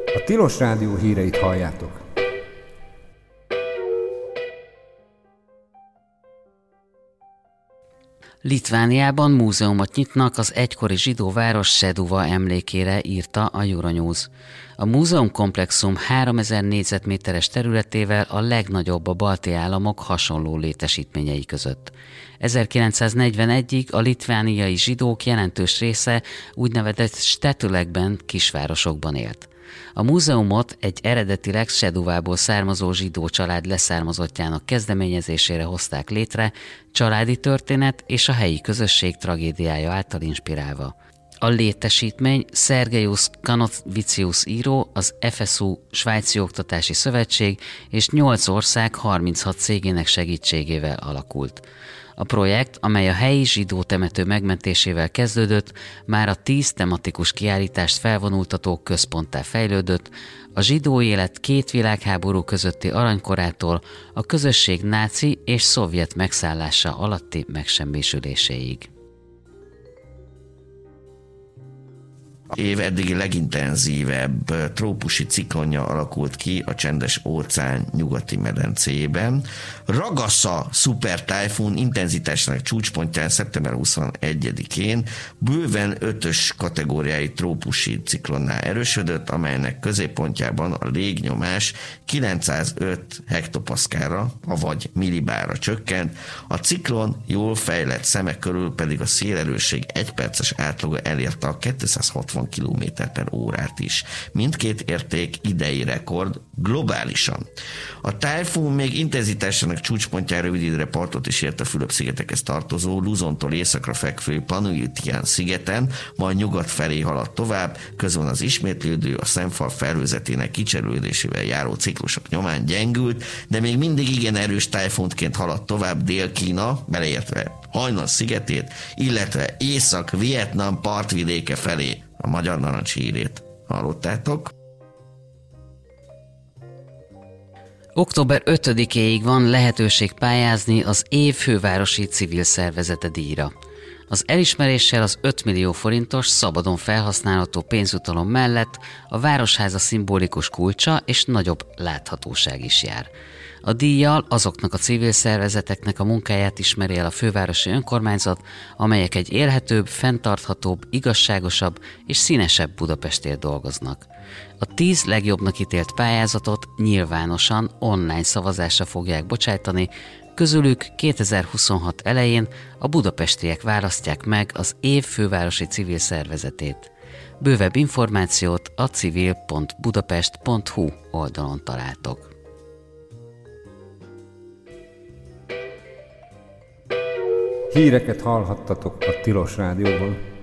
A Tilos Rádió híreit halljátok. Litvániában múzeumot nyitnak az egykori zsidó város Seduva emlékére, írta a Euronews. A múzeumkomplexum 3000 négyzetméteres területével a legnagyobb a balti államok hasonló létesítményei között. 1941-ig a litvániai zsidók jelentős része úgynevezett stetülekben, kisvárosokban élt. A múzeumot egy eredetileg Seduvából származó zsidó család leszármazottjának kezdeményezésére hozták létre, családi történet és a helyi közösség tragédiája által inspirálva. A létesítmény Szergejusz Kanovicius író, az FSU Svájci Oktatási Szövetség és 8 ország 36 cégének segítségével alakult. A projekt, amely a helyi zsidó temető megmentésével kezdődött, már a 10 tematikus kiállítást felvonultató központtá fejlődött, a zsidó élet 2 világháború közötti aranykorától a közösség náci és szovjet megszállása alatti megsemmisüléséig. Év eddigi legintenzívebb trópusi ciklonja alakult ki a Csendes-óceán nyugati medencéjében. Ragassa szupertájfun intenzitásának csúcspontján szeptember 21-én bőven 5-ös kategóriái trópusi ciklonnál erősödött, amelynek középpontjában a légnyomás 905 hektopaszkálra, avagy millibárra csökkent, a ciklon jól fejlett szemek körül pedig a szélerősség 1 perces átlaga elérte a 260 km/órát is. Mindkét érték idei rekord globálisan. A tájfun még intenzitásának csúcspontján rövid időre partot is ért a Fülöp-szigetekhez tartozó, Luzontól északra fekvő Panajotjan szigeten, majd nyugat felé haladt tovább, közben az ismétlődő, a szemfal felhőzetének kicserülődésével járó ciklusok nyomán gyengült, de még mindig igen erős tájfunként haladt tovább Dél-Kína, beleértve Hainan szigetét, illetve Észak-Vietnam partvidéke felé. A magyar narancs hírét hallottátok. Október 5-éig van lehetőség pályázni az év fővárosi civil szervezete díjra. Az elismeréssel az 5 millió forintos szabadon felhasználható pénzjutalom mellett a Városháza szimbolikus kulcsa és nagyobb láthatóság is jár. A díjjal azoknak a civil szervezeteknek a munkáját ismeri el a fővárosi önkormányzat, amelyek egy élhetőbb, fenntarthatóbb, igazságosabb és színesebb Budapestért dolgoznak. A 10 legjobbnak ítélt pályázatot nyilvánosan online szavazásra fogják bocsájtani, közülük 2026 elején a budapestiek választják meg az év fővárosi civil szervezetét. Bővebb információt a civil.budapest.hu oldalon találtok. Híreket hallhattatok a Tilos Rádióban.